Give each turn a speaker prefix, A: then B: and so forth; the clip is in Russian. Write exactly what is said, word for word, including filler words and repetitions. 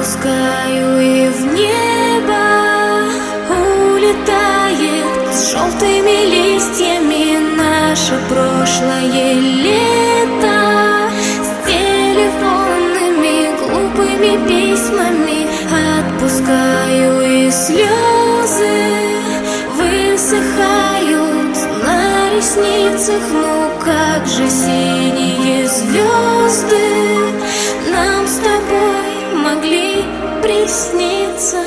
A: отпускаю, и в небо улетает с желтыми листьями наше прошлое лето, с телефонными глупыми письмами. Отпускаю, и слезы высыхают на ресницах. Ну как же синие звезды нам с тобой могли присниться?